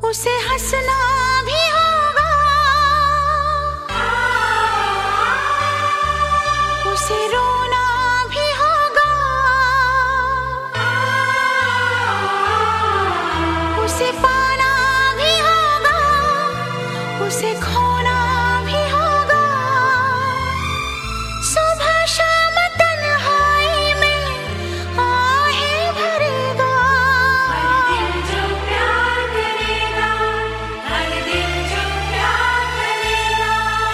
उसे हंसना भी होगा, उसे रोना भी होगा, उसे पाना भी होगा, उसे खोना भी होगा। सुबह शाम तन्हाई में आहें भरेगा। हर दिल जो प्यार करेगा, हर दिल जो प्यार करेगा।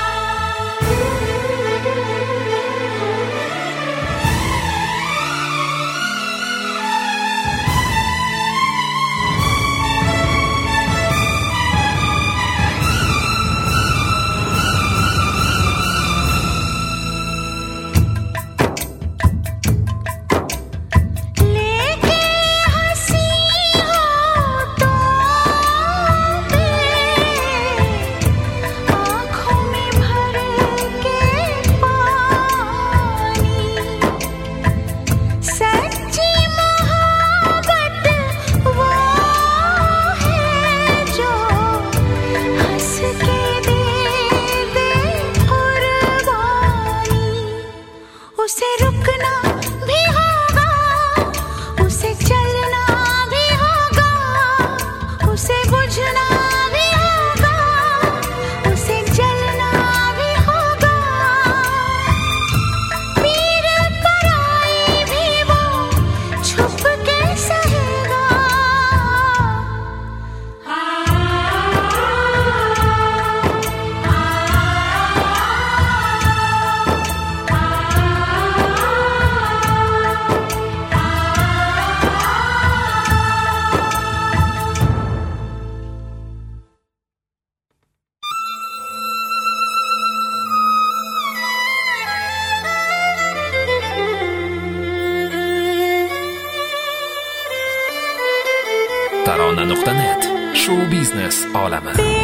उसे रुकना भी होगा, उसे चलना भी होगा, उसे बुझना भी होगा, उसे जलना भी होगा। पीर पराई भी वो छुप के सहेगा। Tarana.net. Show biznes aleme.